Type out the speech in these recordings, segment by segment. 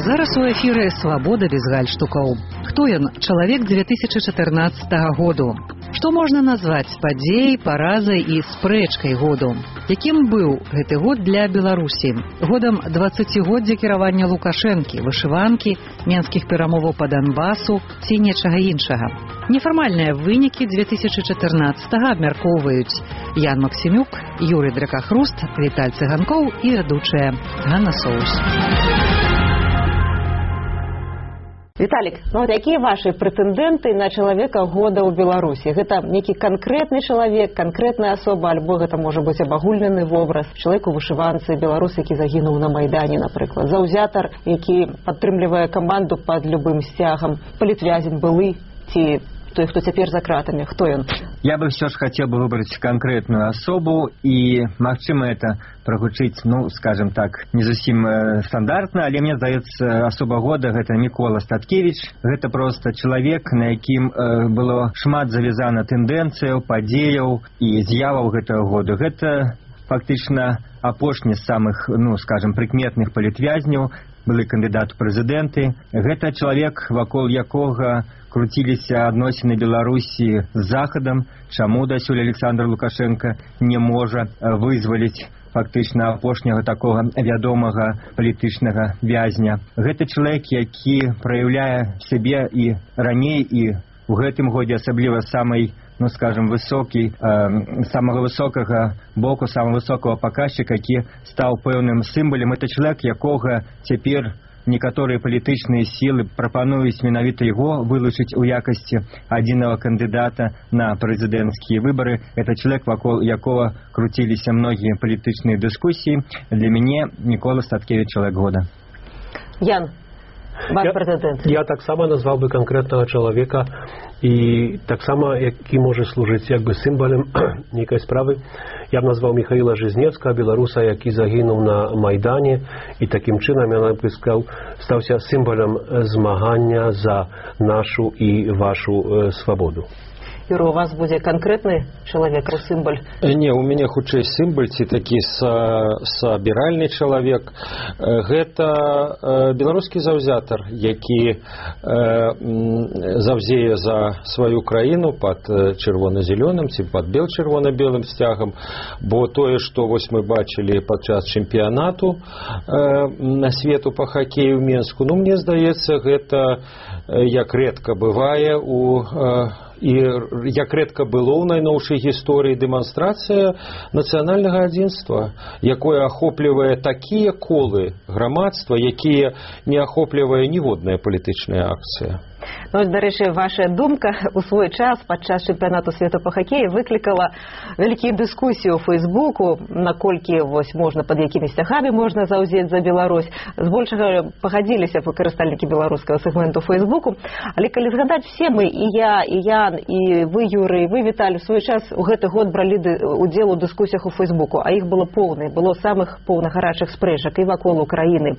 зараз у эфіры «Свабода без гальштукаў». Хто ён? Чалавек 2014 году. Што можна назваць падзеяй, паразай і спрэчкай году? Якім быў гэты год для Беларусі? Годам 20годдзя кіравання Лукашэнкі, вышыванкі, менскіх перамоваў па Донбасу ці нечага іншага. Нефармальныя вынікі 2014-го абмяркоўваюць Ян Максімюк, Юрый Дракахруст, Віталь Цыганкоў і вядучая Ганна Соус. Віталік, якія вашы прэтэндэнты на чалавека года ў Беларусі? Гэта нейкі канкрэтны чалавек, канкрэтная асоба, альбо гэта можа быць абагульнены вобраз? Чалавек у вышыванцы, беларус, які загінуў на Майдане, напрыклад, заўзятар, які падтрымлівае каманду пад любым сцягам, палітвязень былы ці той, хто цяпер за кратамі, хто ён? Я бы все ж хотел бы выбрать конкретную особу, и, магчыма, это прагучыць, скажем так, не зусім стандартна, але мне здаецца, асоба года гэта Мікола Статкевич. Гэта просто чалавек, на якім было шмат завязана тэндэнцыяў, падзеяў і з'яваў гэтага года. Гэта фактычна апошні з самых, скажем, прыкметных палітвязняў, былы кандыдат у прэзідэнты. Гэта чалавек, вакол якога круціліся адносіны Беларусі з Захадам, чаму дасюль Александр Лукашенко не можа вызваліць фактычна апошняга такога вядомага палітычнага вязня. Гэта чалавек, які праяўляе сябе і раней, і ў гэтым годзе асабліва самай, скажем, самого высокага боку, самого высокого паказчыка, які стаў пэўным сімвалем. Это чалавек, якога цяпер некаторыя палітычныя сілы прапануюць менавіта яго вылучыць у якасці адзінага кандыдата на прэзідэнцкія выбары. Это чалавек, вакол якога круціліся многія палітычныя дыскусіі. Для мяне Мікола Статкевич чалавек года. Ян, ваш прэзідэнт. Я таксама назваў бы канкрэтнага чалавека, і таксама, які можа служыць як бы сімвалем нейкай справы. Я б назваў Міхаіла Жизнецкага, беларуса, які загінуў на Майдане, і такім чынам я стаўся сімвалем змагання за нашу і вашу свабоду. Юра, у вас будзе канкрэтны чалавек, сімваль? Не, у мяне хутчэй сімваль, ці такі сабіральны чалавек. Гэта беларускі заўзятар, які заўзее за сваю краіну пад чырвона-зялёным ці пад бел-чырвона-белым сцягам, бо тое, што вось мы бачылі падчас чэмпіянату на свету па хакею ў Менску, мне здаецца, гэта як рэдка бывае і як рэдка было ў найноўшай гісторыі дэманстрацыя нацыянальнага адзінства, якое ахоплівае такія колы грамадства, якія не ахоплівае ніводная палітычная акцыя. Дарэчы, ваша думка у свой час падчас чэмпіянату свету па хакеі выклікала вялікія дыскусіі ў Фейсбуку, наколькі можна, пад якімі сцягамі можна заўзець за Беларусь. Збольшага пагадзіліся карыстальнікі беларускага сегменту Фейсбуку, але калі згадаць, все мы, і я, і Ян, і вы, Юрый, і вы, Віталь, у свой час у гэты год бралі удзел у дыскусіях у Фейсбуку, а іх было поўна, было самых поўных гарачых спрэчак і вакол Украіны,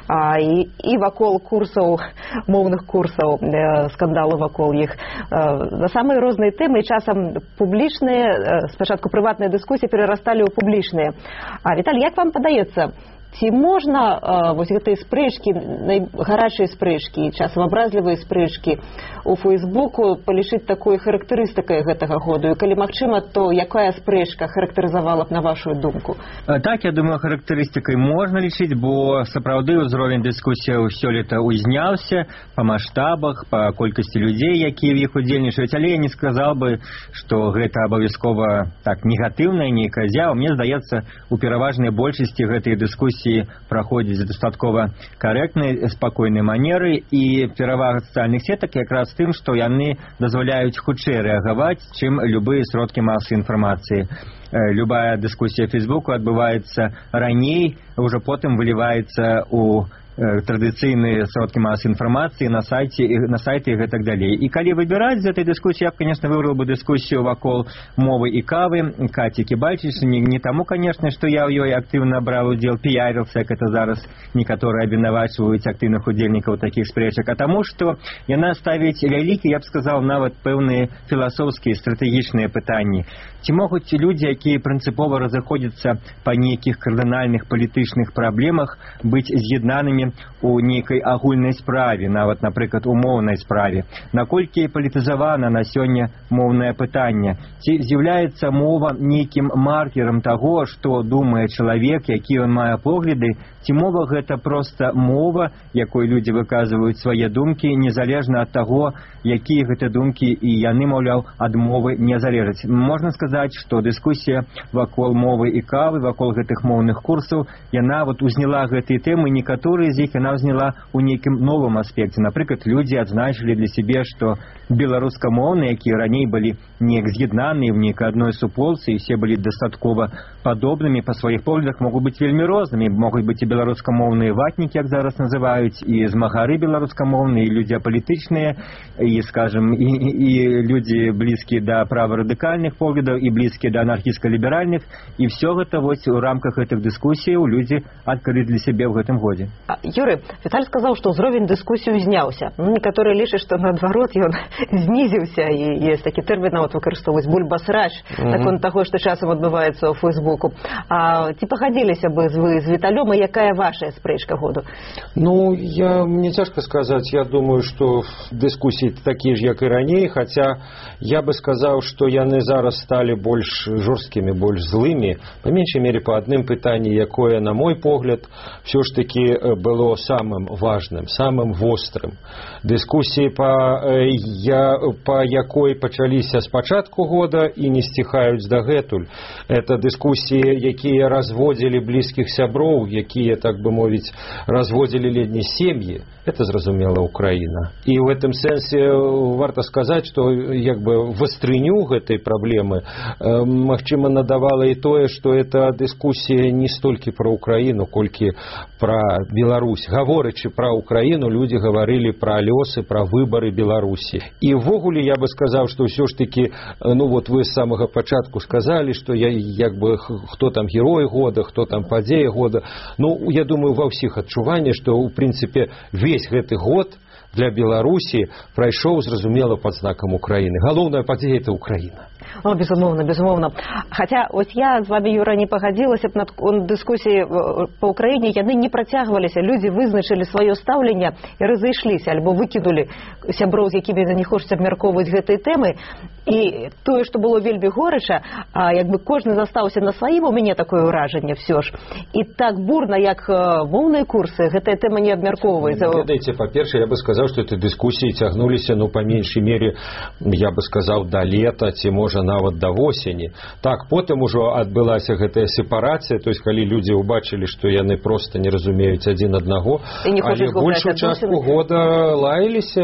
і вакол курсаў, моўных курсаў, скандалы вакол іх, на самыя розныя тэмы, і часам публічныя, спачатку прыватныя дыскусіі перарасталі ў публічныя. Віталь, як вам падаецца, ці можна вось гэтыя спрэчкі, гарачыя спрэчкі, часам абразлівыя спрэчкі у Фейсбуку палічыць такой характарыстыкай гэтага году? І калі магчыма, то якая спрэчка характарызавала б на вашу думку? Так, я думаю, характарыстыкай можна лічыць, бо сапраўды ўзровень дыскусіяў сёлета узняўся па маштабах, па колькасці людзей, якія ў іх удзельнічаюць, але я не сказаў бы, што гэта абавязкова так негатыўная нейкая з'ява. Мне здаецца, у пераважнай большасці гэтай дыскусіі праходзіць дастаткова карэктнай, спакойнай манеры, і перавага сацыяльных сетак якраз тым, што яны дазваляюць хутчэй рэагаваць, чым любыя сродкі масавай інфармацыі. Любая дыскусія ў Фейсбуку адбываецца раней, ўжо потым выліваецца ў традыцыйныя сродкі масавай інфармацыі на сайце і гэтак далей. І калі выбіраць з этой дыскусіі, я б, конечно, выбрал бы дыскусію вакол мовы і кавы Каці Кібальчыч. Не таму, конечно, што я ў ёй актыўна браў удзел, піярился, як это зараз некаторыя абвінавачваюць актыўных удзельнікаў такіх спрэчак, а таму, што яна ставіць вялікія, я б сказаў, нават пэўныя філасофскія, стратэгічныя пытанні. Ці могуць людзі, якія прынцыпова разыходзяцца па нейкіх кардынальных палітычных праблемах, быць з'яднанымі толькі у нейкай агульнай справе, нават, напрыклад, у моўнай справе. Наколькі палітызавана на сёння моўнае пытанне? Ці з'яўляецца мова нейкім маркерам таго, што думае чалавек, які ён мае погляды, ці мова гэта проста мова, якой людзі выказваюць свае думкі, незалежна ад таго, якія гэта думкі, і яны, маўляў, ад мовы не залежаць. Можна сказаць, што дыскусія вакол мовы і кавы, вакол гэтых моўных курсаў, яна узняла гэтыя тэмы, некаторыя з іх яна ўзняла ў нейкім новым аспекце. Напрыклад, людзі адзначылі для сябе, што беларускамоўныя, якія раней былі неяк з'яднаныя ў нейкай адной суполцы, і все былі дастаткова падобнымі па сваіх поглядах, могуць быць вельмі рознымі. Могуць быць і беларускамоўныя ватнікі, як зараз называюць, і змагары беларускамоўныя, і людзі апалітычныя, і, скажем, і людзі блізкія да праварадыкальных поглядаў, і блізкія да анархістска-ліберальных, і все гэта у рамках гэтых дыскусіяў людзі адкрылі для сябе ў гэтым годзе. Юрый, Віталь сказаў, што ўзровень дыскусіі ўзняўся. Некаторыя лічаць, што наадварот ён знізіўся, і ёсць такі тэрмін нават выкарыстоўваць бульбасрач, наконт таго, што часам адбываецца ў Фейсбуку. Ці пагадзіліся бы вы з Віталём, і якая ваша спрэчка году? Мне цяжка сказаць. Я думаю, што дыскусіі такія ж, як і раней, хаця я бы сказаў, што яны зараз сталі больш жорсткімі, больш злымі, па меншай мере па адным пытанні, якое, на мой погляд, все ж таки было самым важным, самым вострым. Дыскусіі, па якой пачаліся з пачатку года і не сціхаюць дагэтуль. Это дыскусіі, якія разводзілі блізкіх сяброў, якія, так бы мовіць, разводзілі ледні сем'і. Это, зразумела, Украіна. І ў гэтым сэнсе варта сказаць, што як бы вастрыню гэтай праблемы магчыма надавала і тое, што эта дыскусія не столькі пра Украіну, колькі пра Беларусь. Гаворачы пра Украіну, людзі гаварылі пра лёсы, пра выбары Беларусі. І ўвогуле я бы сказаў, што ўсё ж такі, вы з самага пачатку сказалі, што хто там герой года, хто там падзея года. Я думаю, ва ўсіх адчуванне, што ў прынцыпе весь гэты год для Беларусі прайшоў, зразумела, пад знакам Украіны. Галоўная падзея – это Украіна. Безумоўна, безумоўна. Хаця, я з вами, Юра, не пагадзілася б над дыскусіі па Украіне, яны не працягваліся, людзі вызначылі сваё стаўленне і разышліся, альбо выкінулі сяброў, з якімі не хочуць абмяркоўваць гэтай тэмы. І тое, што было вельмі горача, кожны застаўся на сваім, у мяне такое ўражанне все ж. І так бурна, як моўныя курсы, гэтая тэма не абмяркоўваецца. Ведаеце, па-першае, я бы сказаў, што эти дыскусіі цягнуліся, па меншай мере, я бы сказаў, да лета, ці можа нават да восені. Так, потым ужо адбылася гэтая сепарацыя, то есть калі людзі ўбачылі, што яны проста не разумеюць адзін аднаго, але большую частку года лаяліся,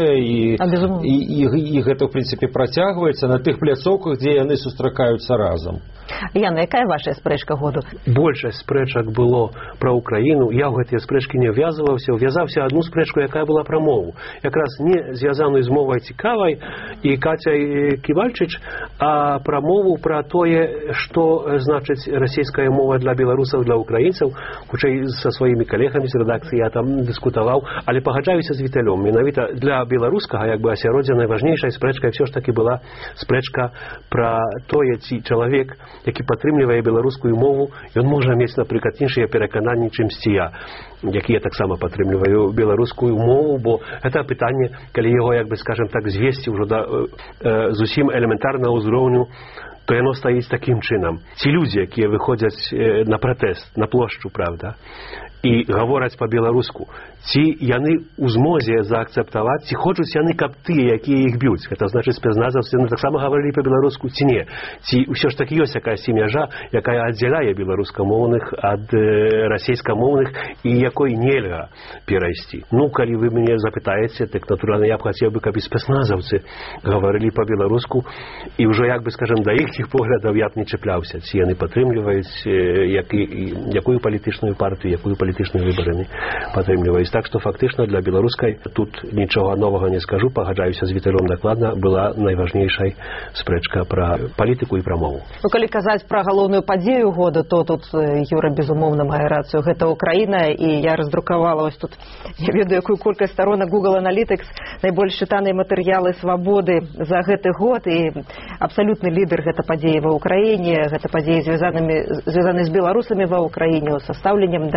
і гэта, в прынцыпе, працягваецца на тых пляцоўках, дзе яны сустракаюцца разам. Яна, якая ваша спрэчка году? Большасць спрэчак было пра Украіну. Я ў гэтыя спрэчкі не ўвязаўся адну спрэчку, якая была пра мову. Якраз не звязаную з мовай цікавай і Кацяй Ківальчыч, а пра мову, пра тое, што значыць расійская мова для беларусаў, для украінцаў. Хутчэй са сваімі калегамі з рэдакцыі я там дыскутаваў, але пагаджаюся з Віталём. Менавіта для беларускага асяроддзя найважнейшай спрэчкай все ж таки была спрэчка пра тое, ці чалавек, які падтрымлівае беларускую мову, ён можа мець, напрыклад, іншыя перакананні, чымсьці я, які я таксама падтрымліваю беларускую мову, бо гэта пытанне, калі яго, скажем так, звесці ўжо да зусім элементарнага ўзроўню, то яно стаіць такім чынам. Ці людзі, якія выходзяць на пратэст, на плошчу, правда, і гавораць па-беларуску, ці яны ў змозе заакцэптаваць, ці хочуць яны, каб тыя, якія іх б'юць, гэта значыць спецназаўцы, яны таксама гаварылі па-беларуску, ці не. Ці ўсё ж такі ёсць якаясь мяжа, якая аддзяляе беларускамоўных ад расейскамоўных і якой нельга перайсці. Калі вы мяне запытаеце, так натуральна я б хацеў бы, каб і спецназаўцы гаварылі па-беларуску, і ўжо, скажем, да іх поглядаў я б не чапляўся, ці яны падтрымліваюць якую палітычную партыю, якую палітычную выбарамі падтрымліваюць. Так што фактычна для беларускай тут нічога новага не скажу, пагаджаюся з Віталём дакладна, была найважнейшай спрэчка пра палітыку і пра мову. Калі казаць пра галоўную падзею года, то тут Юра, безумоўна, мае рацыю. Гэта Украіна, і я раздрукавала тут, я ведаю, якую колькасць старонак Google Analytics, найбольш чытаныя матэрыялы свабоды за гэты год, і абсалютны лідар гэта падзеі ва Ўкраіне, гэта падзеі звязаны з беларусамі ва Ўкраіне, са стаўленнем да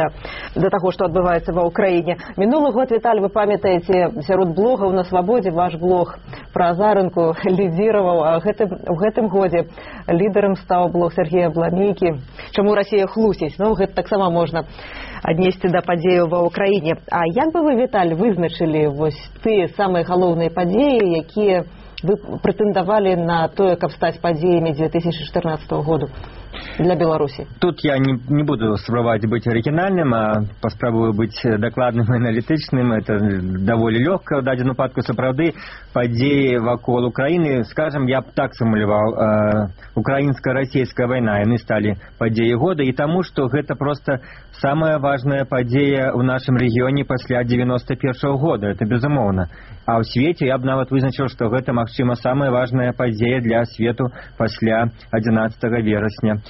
да таго, што адбываецца ва ўкраіне. Мінулы год, Віталь, вы памятаеце, сярод блогаў на Свабодзе ваш блог пра азарынку лідзіраваў, а у гэтым годзе лідарам стаў блог Сергея Бламейкі. Чаму Расія хлусіць? Ну, гэта таксама можна аднесці да падзеяў ва ўкраіне. А як бы вы, Віталь, вызначылі вось тыя самыя галоўныя падзеі, якія вы прэтэндавалі на тое, каб стаць падзеямі 2014 году для Беларусі? Тут я не буду спрабаваць быць арыгінальным, а паспрабую быць дакладным і аналітычным. Это даволі лёгка. У дадзеным выпадку сапраўды падзеі вакол Украіны, скажем, я б так сумуляваў, украінска-расійская вайна, яны сталі падзеі года, і таму, што гэта проста самая важная падзея ў нашым рэгіёне пасля 91-го года. Это безумоўна. А ў свеце я б нават вызначыў, што гэта, магчыма, самая важная падзея для свету пасля 11 верасня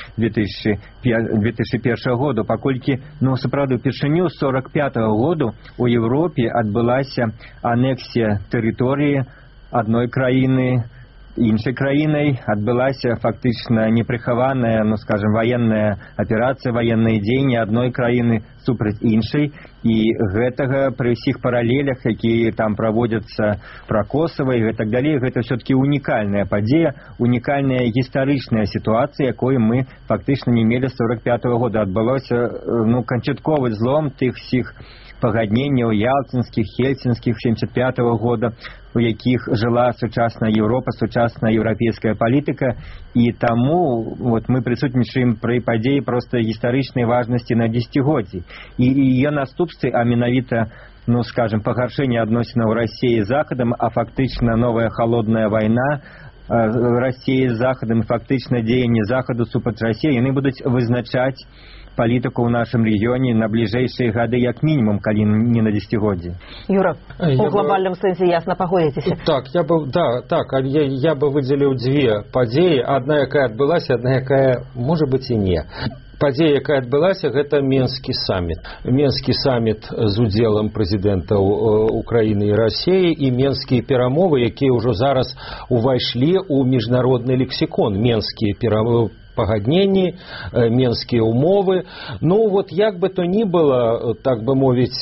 2001 году, паколькі, сапраўды, упершыню з 45-го году у Европе адбылася анексія тэрыторыі адной краіны іншай краінай, адбылася фактычна непрыхаваная, скажем, военная аперацыя, военныя дзеянні адной краіны супраць іншай, і гэтага пры ўсіх паралелях, якія там праводзяцца пра Косава і так далей, гэта ўсё-таки унікальная падзея, унікальная гістарычная сітуацыя, якой мы фактычна не мелі з 45-го года. Адбылося канчатковы злом тых всіх пагадненняў ялтинскіх, хельсінскіх 75-го года, у якіх жыла сучасная Европа, сучасная еўрапейская палітыка, і таму мы прысутнічаем пры падзеі проста гістарычнай важнасці на дзесяцігоддзі. І яе наступствы, а менавіта, скажем, пагаршэнне адносінаў Расіі з Захадам, а фактычна новая халодная вайна Расіі з Захадам, фактычна дзеянні Захаду супраць Расіі, яны будуць вызначаць палітыку ў нашым рэгіёне на бліжэйшыя гады, як мінімум, калі не на дзесяцігоддзі. Юра, у глобальным сэнсе ясна пагодзіцеся. Я бы выдзеліў дзве падзеі, адна, якая адбылася, адна, якая, можа быць, і не. Падзея, якая адбылася, гэта Менскі саміт. Менскі саміт з удзелам прэзідэнтаў Украіны і Расіі, і менскія перамовы, якія ўжо зараз увайшлі ў міжнародны лексікон. Менскія пагадненні, менскія умовы. Як бы то ни было, так бы мовіць,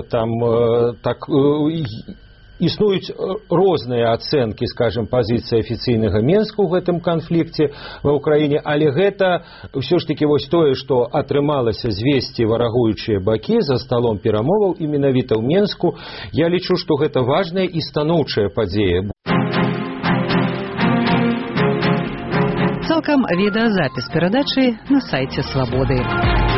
існуюць розныя ацэнкі, скажем, пазіцыі афіцыйнага Менску ў гэтым канфлікце ва ўкраіне, але гэта ўсё ж таки тое, што атрымалася звесці варагуючыя бакі за сталом перамоваў і менавіта ў Менску. Я лічу, што гэта важная і станоўчая падзея. Цалкам відэазапіс перадачы на сайце Свабоды.